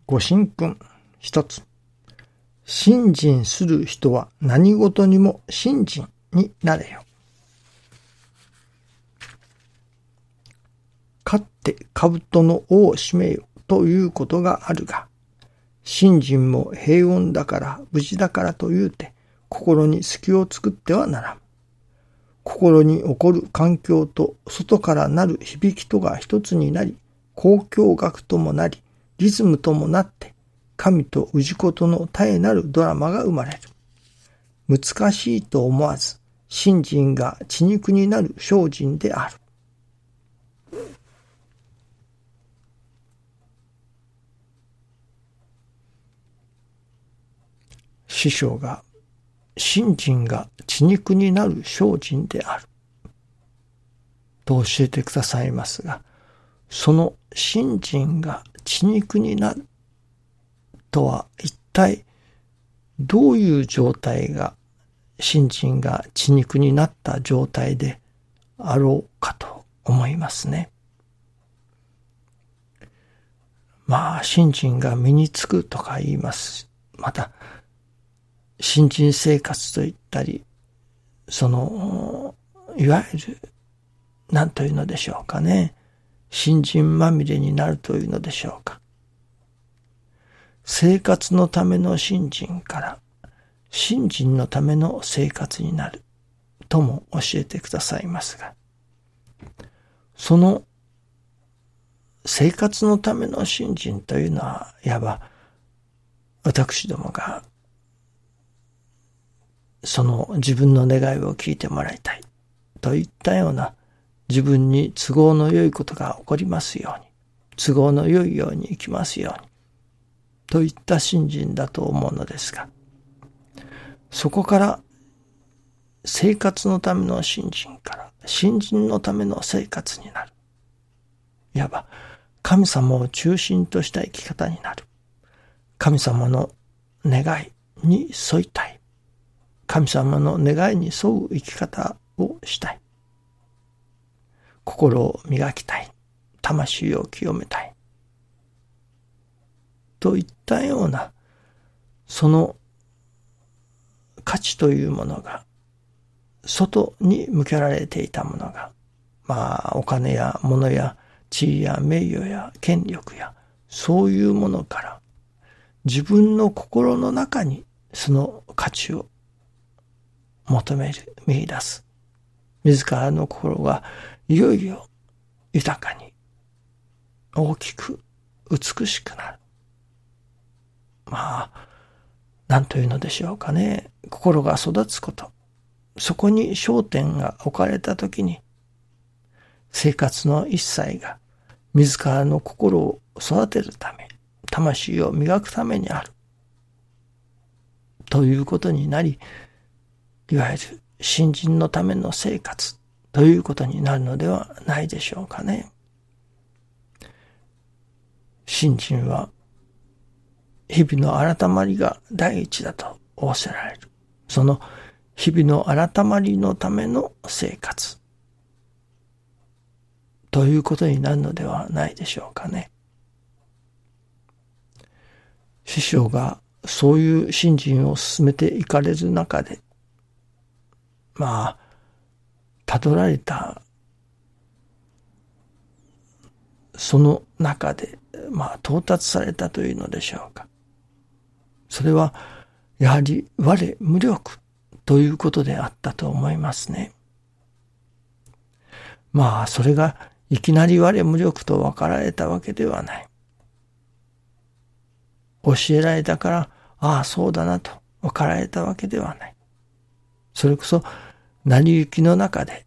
ご神君一つ。信心する人は何事にも信心になれよ。勝って兜の尾を締めよということがあるが、信心も平穏だから無事だからというて心に隙を作ってはならん。心に起こる環境と外からなる響きとが一つになり、交響楽ともなり、リズムともなって、神と氏子との絶えなるドラマが生まれる。難しいと思わず、信心が血肉になる精進である。師匠が、信心が血肉になる精進である。と教えてくださいますが、その信心が血肉になるとは一体どういう状態が信心が血肉になった状態であろうかと思いますね。信心が身につくとか言います。また信心生活と言ったり、いわゆる何というのでしょうかね。信心まみれになるというのでしょうか。生活のための信心から信心のための生活になるとも教えてくださいますが、その生活のための信心というのは、いわば私どもがその自分の願いを聞いてもらいたいといったような、自分に都合の良いことが起こりますように、都合の良いように生きますようにといった信心だと思うのですが、そこから生活のための信心から信心のための生活になる。いわば神様を中心とした生き方になる。神様の願いに沿いたい。神様の願いに沿う生き方をしたい。心を磨きたい。魂を清めたい。といったような、その価値というものが、外に向けられていたものが、お金や物や地位や名誉や権力や、そういうものから、自分の心の中にその価値を求める、見出す。自らの心がいよいよ豊かに、大きく、美しくなる。何というのでしょうかね。心が育つこと。そこに焦点が置かれたときに、生活の一切が自らの心を育てるため、魂を磨くためにある。ということになり、いわゆる信心のための生活ということになるのではないでしょうかね。信心は日々の改まりが第一だと仰せられる。その日々の改まりのための生活ということになるのではないでしょうかね。師匠がそういう信心を進めていかれる中で、たどられたその中で、到達されたというのでしょうか。それはやはり我無力ということであったと思いますね。それがいきなり我無力と分かられたわけではない。教えられたから、そうだなと分かられたわけではない。それこそ成り行きの中で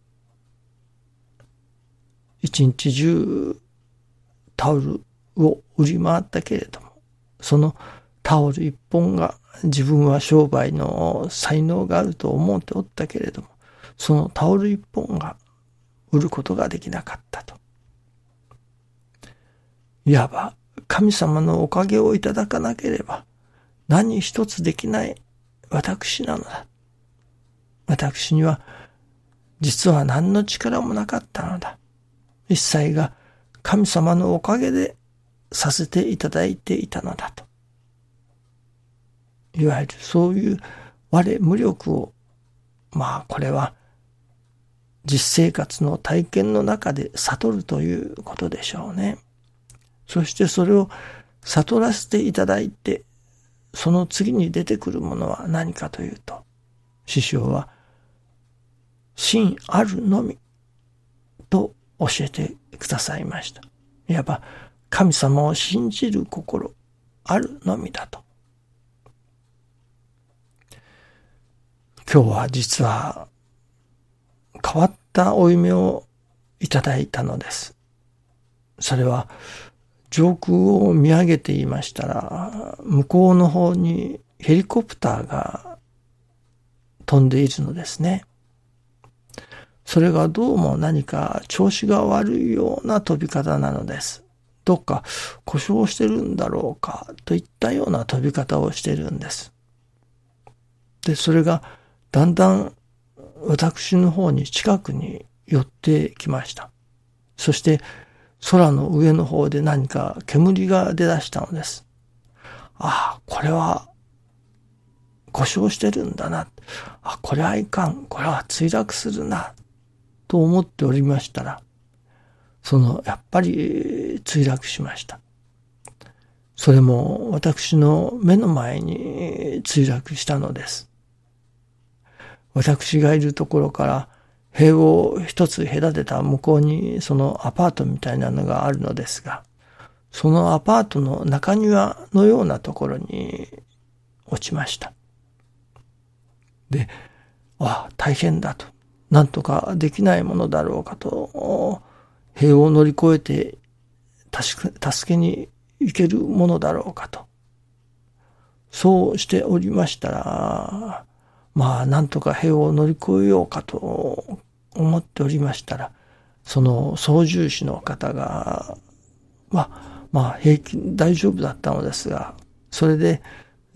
一日中タオルを売り回ったけれども、そのタオル一本が自分は商売の才能があると思っておったけれども、そのタオル一本が売ることができなかったと。いわば神様のおかげをいただかなければ何一つできない私なのだ。私には実は何の力もなかったのだ。一切が神様のおかげでさせていただいていたのだと。いわゆるそういう我無力を、これは実生活の体験の中で悟るということでしょうね。そしてそれを悟らせていただいて、その次に出てくるものは何かというと、師匠は真あるのみと教えてくださいました。いわば神様を信じる心あるのみだと。今日は実は変わったお夢をいただいたのです。それは上空を見上げていましたら、向こうの方にヘリコプターが飛んでいるのですね。それがどうも何か調子が悪いような飛び方なのです。どっか故障してるんだろうかといったような飛び方をしているんです。で、それがだんだん私の方に近くに寄ってきました。そして空の上の方で何か煙が出だしたのです。ああ、これは故障してるんだな。あ、これはいかん。これは墜落するな。と思っておりましたら、やっぱり墜落しました。それも私の目の前に墜落したのです。私がいるところから塀を一つ隔てた向こうにそのアパートみたいなのがあるのですが、そのアパートの中庭のようなところに落ちました。で、大変だと。なんとかできないものだろうかと、塀を乗り越えて助けに行けるものだろうかと。そうしておりましたら、なんとか塀を乗り越えようかと思っておりましたら、その操縦士の方が、平気、大丈夫だったのですが、それで、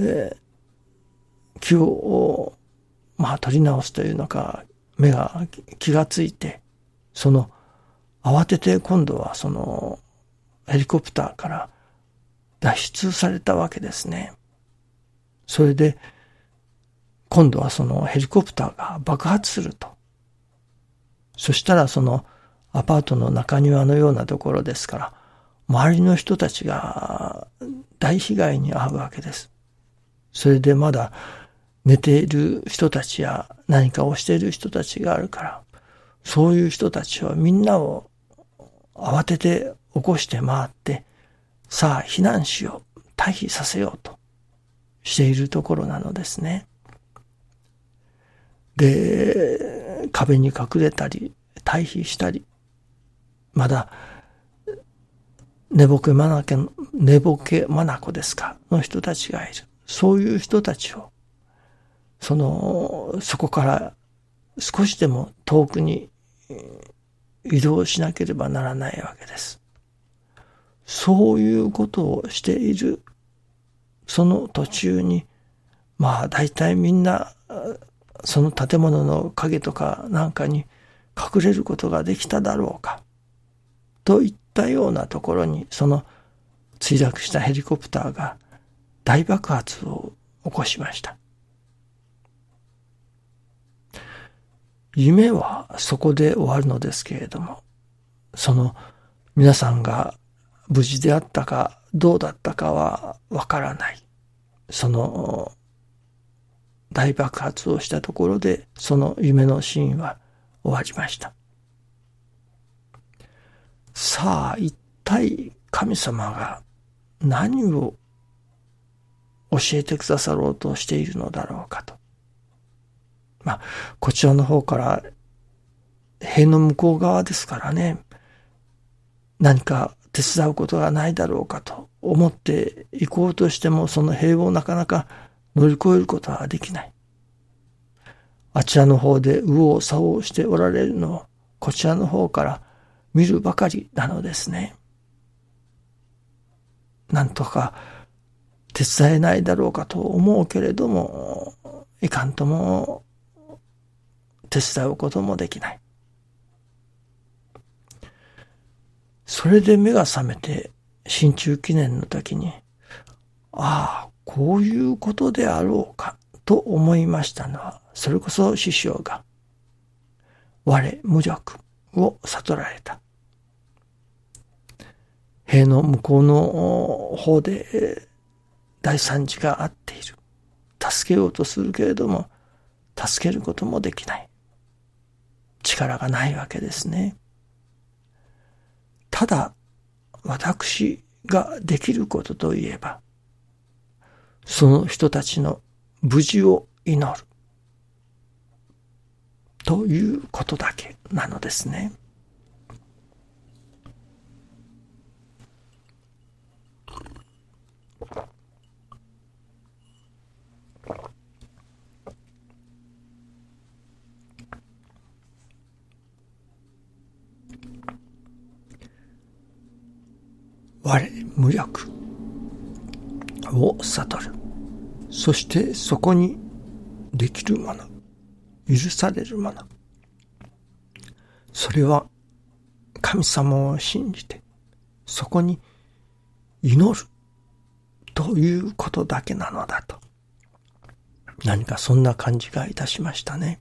気を、取り直すというのか、気がついて、慌てて今度はヘリコプターから脱出されたわけですね。それで、今度はヘリコプターが爆発すると。そしたらアパートの中庭のようなところですから、周りの人たちが大被害に遭うわけです。それでまだ寝ている人たちや何かをしている人たちがあるから、そういう人たちはみんなを慌てて起こして回って、さあ避難しよう、退避させようとしているところなのですね。で、壁に隠れたり、退避したり、まだ、寝ぼけ眼ですか、の人たちがいる。そういう人たちを、そこから少しでも遠くに移動しなければならないわけです。そういうことをしている、その途中に、大体みんな、その建物の影とかなんかに隠れることができただろうか。といったようなところに、墜落したヘリコプターが大爆発を起こしました。夢はそこで終わるのですけれども、皆さんが無事であったかどうだったかはわからない。大爆発をしたところで、その夢のシーンは終わりました。さあ、一体神様が何を教えてくださろうとしているのだろうかと。こちらの方から塀の向こう側ですからね、何か手伝うことがないだろうかと思って行こうとしても、その塀をなかなか乗り越えることはできない。あちらの方で右往左往しておられるのをこちらの方から見るばかりなのですね。なんとか手伝えないだろうかと思うけれども、いかんとも手伝うこともできない。それで目が覚めて、 新中記念の時に、ああ、こういうことであろうかと思いましたのは、それこそ師匠が我無力を悟られた。塀の向こうの方で大惨事があっている。助けようとするけれども、助けることもできない。力がないわけですね。ただ、私ができることといえば、その人たちの無事を祈る。ということだけなのですね。我無力を悟る。そしてそこにできるもの、許されるもの。それは神様を信じて、そこに祈るということだけなのだと。何かそんな感じがいたしましたね。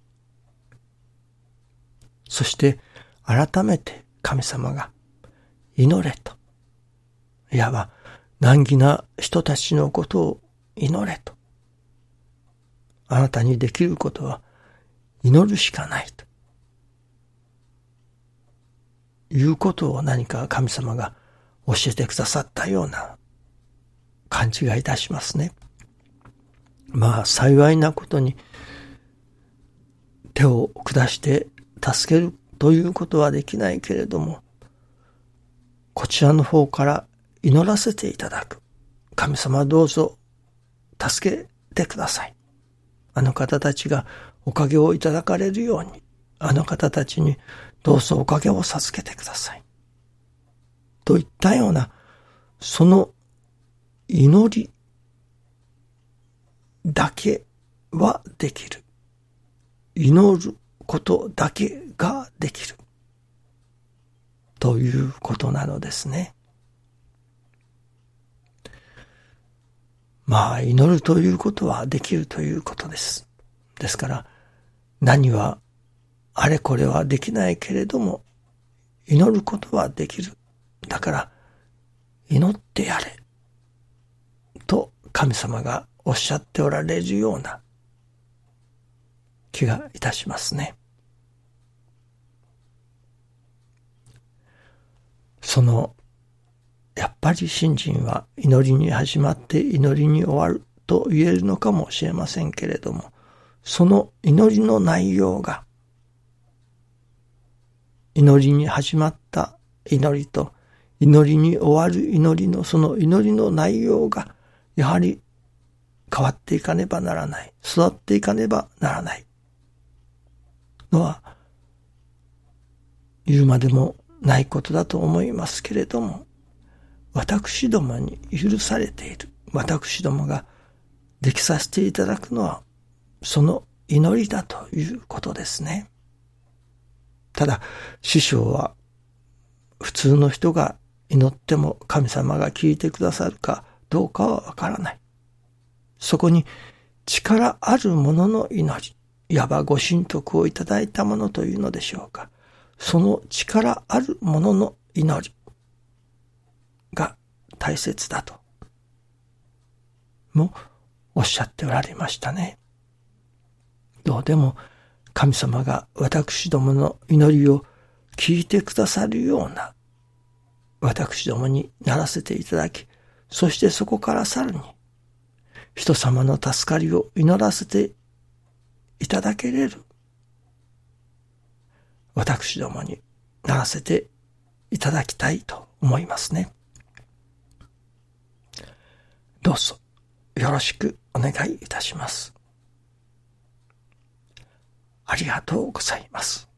そして改めて神様が祈れと。いわば難儀な人たちのことを祈れと。あなたにできることは祈るしかないと。いうことを何か神様が教えてくださったような感じがいたしますね。まあ幸いなことに手を下して助けるということはできないけれども、こちらの方から祈らせていただく。神様どうぞ助けてください。あの方たちがおかげをいただかれるように、あの方たちにどうぞおかげを授けてください。といったような、その祈りだけはできる。祈ることだけができる。ということなのですね。まあ、祈るということはできるということです。ですから、何はあれこれはできないけれども、祈ることはできる。だから、祈ってやれ。と神様がおっしゃっておられるような気がいたしますね。やっぱり信心は祈りに始まって祈りに終わると言えるのかもしれませんけれども、その祈りの内容が、祈りに始まった祈りと祈りに終わる祈りのその祈りの内容が、やはり変わっていかねばならない、育っていかねばならないのは、言うまでもないことだと思いますけれども、私どもに許されている、私どもができさせていただくのは、その祈りだということですね。ただ、師匠は、普通の人が祈っても神様が聞いてくださるかどうかはわからない。そこに力あるものの祈り、いわばご神徳をいただいたものというのでしょうか。その力あるものの祈りが大切だともおっしゃっておられましたね。どうでも神様が私どもの祈りを聞いてくださるような私どもにならせていただき、そしてそこからさらに人様の助かりを祈らせていただけれる私どもにならせていただきたいと思いますね。どうぞよろしくお願いいたします。ありがとうございます。